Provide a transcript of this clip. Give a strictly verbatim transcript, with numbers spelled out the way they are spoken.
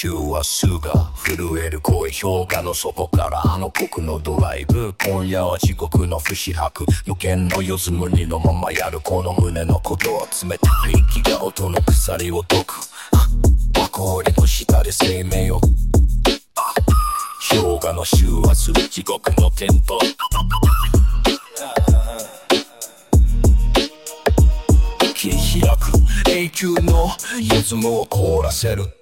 周波数が震える声、氷河の底からあの僕のドライブ。今夜は地獄の不死白、予見の夜ずむりのままやるこの胸の鼓動。冷たい息が音の鎖を解く、氷の下で生命を。氷河の周波数、地獄のテンポ。切り開く永久のリズムを凍らせる。